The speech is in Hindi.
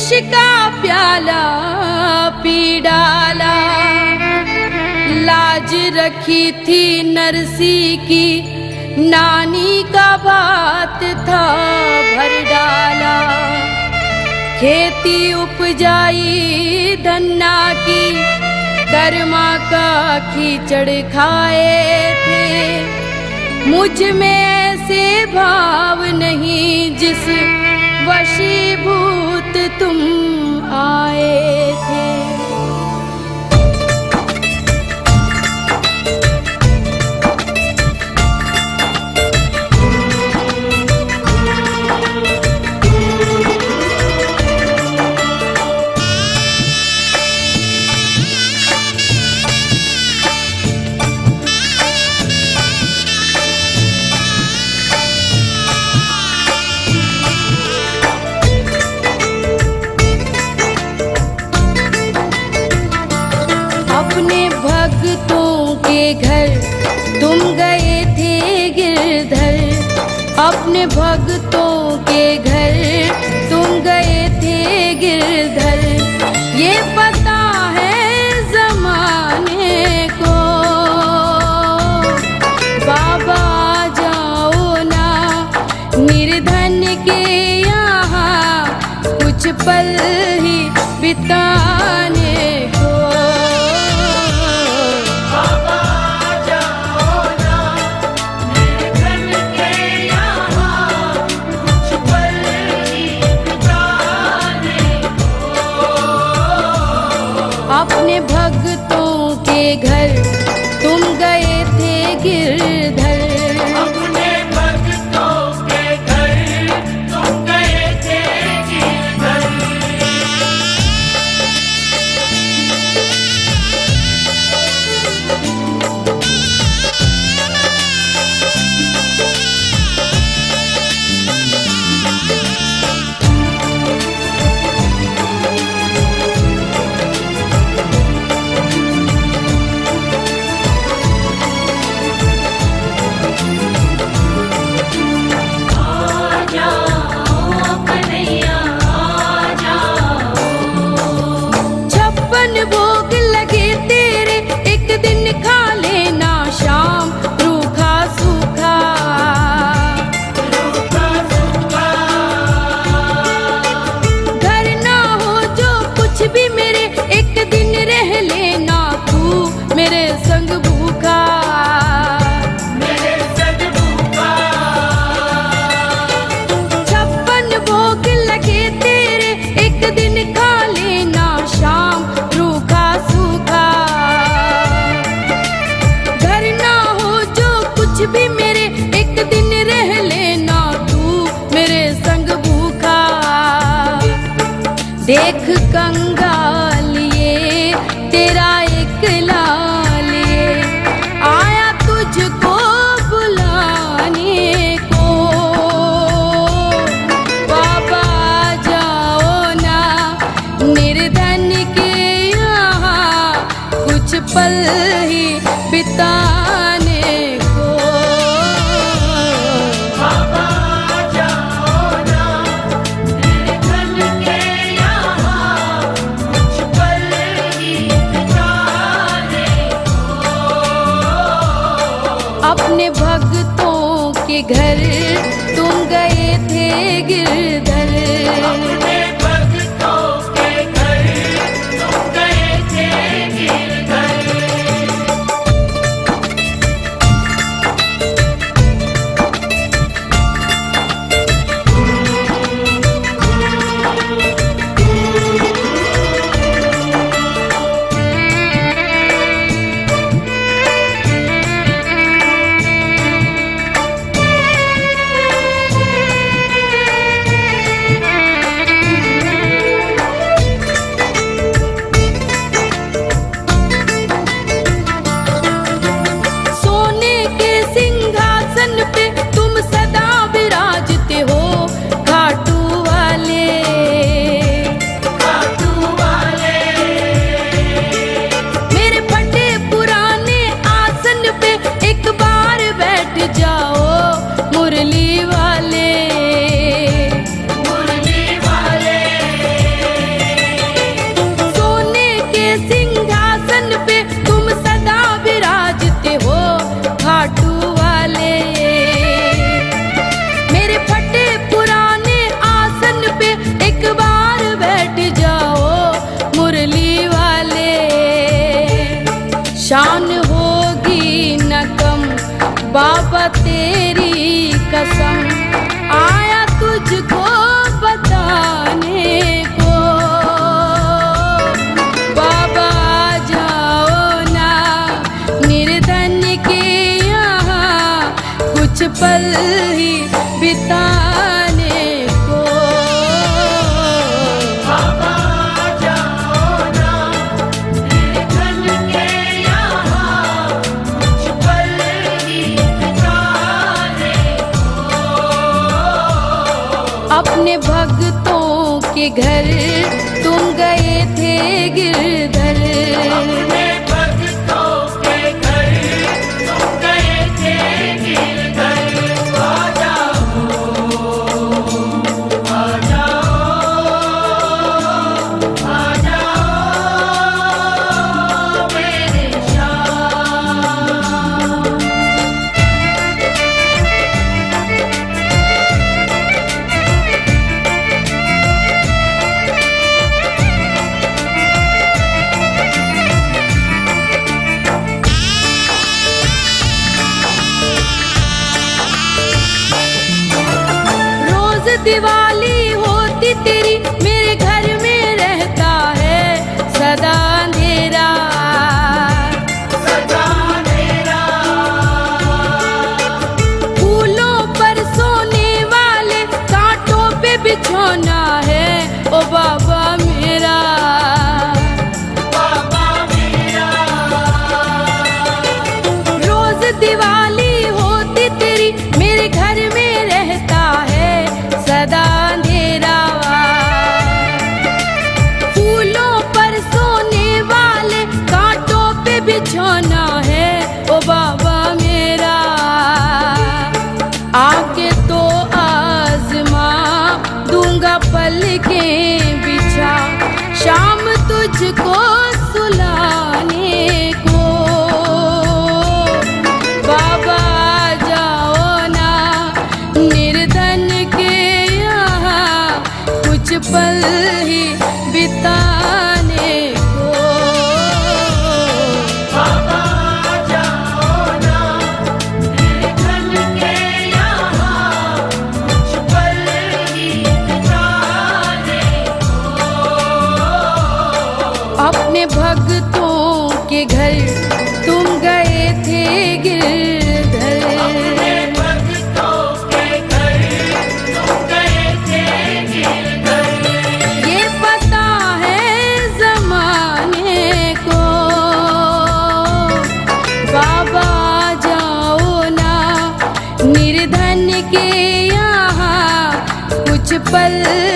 विष का प्याला पी डाला। लाज रखी थी नरसी की, नानी का भात था भर डाला। खेती उपजाई धन्ना की, कर्मा का कीचड़ खाए थे। मुझ में ऐसे भाव नहीं जिस वशीभूत तुम आए थे। अपने भक्तों के घर तुम गए थे गिरधर। अपने भक्तों के घर तुम गए थे गिरधर। ये पता है जमाने को, बाबा जाओ ना निर्धन के यहाँ कुछ पल ही बिताने को। अपने भक्तों के घर तुम गए थे गिरधर। अपने भक्तों के घर तुम गए थे गिरधर। भोग लगे तेरे, एक दिन खा लेना शाम रूखा सूखा। घर ना हो जो कुछ भी मेरे, एक दिन रह लेना तू मेरे संग भूखा। मेरे संग भूखा। 56 भोग लगे तेरे, एक दिन खा लेना शाम रूखा सूखा। घर ना हो जो कुछ भी मेरे, एक दिन रह लेना तू मेरे संग भूखा। देख कंगाल ये तेरा एक लाल ये आया तुझको बुलाने को। बाबा जाओ ना निर्धन के यहाँ कुछ पल ही बिताने को। बाबा जाओ ना निर्धन के यहाँ कुछ पल ही बिताने को। अपने भक्तों के घर तुम गए थे गिरधर। अपने भक्तों के घर तुम गए थे गिरधर। बाबा तेरी कसम आया तुझको बताने को। बाबा आ जाओ ना निर्धन के यहाँ कुछ पल ही बिताने को। बाबा आ जाओ ना निर्धन के यहाँ कुछ पल ही बिताने को। अपने भक्तों के घर तुम गए थे गिरधर। अपने भक्तों के घर तुम गए थे गिरधर। आ जाओ, आ जाओ, आ जाओ मेरे श्याम। रोज दिवाली होती तेरी मेरे घर में रहता है सदा अंधेरा। सदा अंधेरा, फूलों पर सोने वाले कांटों पे बिछौना है ओ बाबा मेरा। बाबा मेरा। रोज दिवाली होती तेरी मेरे घर में रहता है सदा अंधेरा। फूलों पर सोने वाले कांटों पे बिछौना है ओ बाबा मेरा। आके तो आजमा दूंगा पलकें बिछा शाम तुझको सुलाने को। बाबा आ जाओ ना निर्धन के यहाँ कुछ पल ही बिताने को। बाबा आ जाओ ना निर्धन के यहाँ कुछ पल ही बिताने को। अपने भक्तों के घर तुम गए थे गिरधर। अपने भक्तों के घर तुम गए थे गिरधर। ये पता है जमाने को। बाबा आ जाओ ना निर्धन के यहाँ कुछ पल